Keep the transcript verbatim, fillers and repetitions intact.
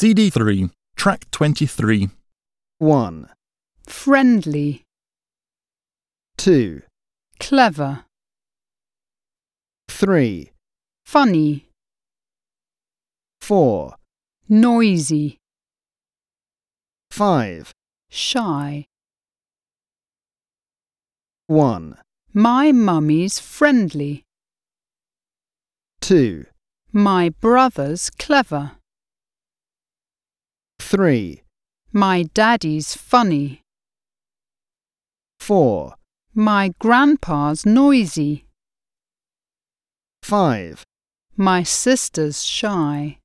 C D three, track twenty-three. one, Friendly. two, Clever. three, Funny. four, Noisy. five, Shy. one, My mummy's friendly. two, My brother's clever. three, My daddy's funny. four, My grandpa's noisy. five, My sister's shy.